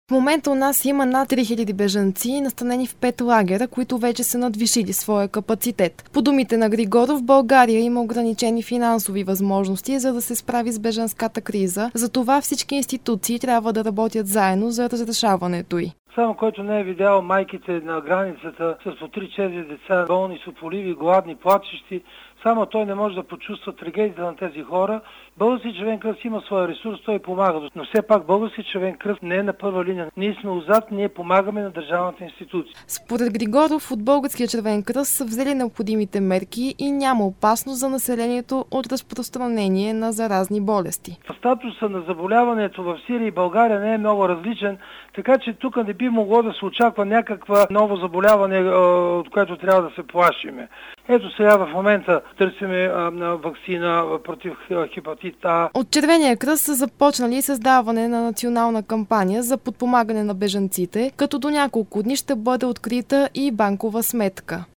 В момента у нас има над 3000 бежанци, настанени в 5 лагера, които вече са надвишили своя капацитет. По думите на Григоров, България има ограничени финансови възможности, за да се справи с бежанската криза. Затова всички институции трябва да работят заедно за разрешаването й. Само който не е видял майките на границата с по 3-4 деца, болни, сополиви, гладни, плачещи, само той не може да почувства трагедията на тези хора. Български Червен кръст има своя ресурс, той помага. Но все пак Български Червен кръст не е на първа линия. Ние сме отзад, ние помагаме на държавната институция. Според Григоров, от Българския Червен кръст са взели необходимите мерки и няма опасност за населението от разпространение на заразни болести. Статуса на заболяването в Сирия и България не е много различен, така че тук не би могло да се очаква някаква ново заболяване, от което трябва да се плашиме. Ето сега в момента търсиме ваксина против хепатит А. От Червения кръст са започнали създаване на национална кампания за подпомагане на бежанците, като до няколко дни ще бъде открита и банкова сметка.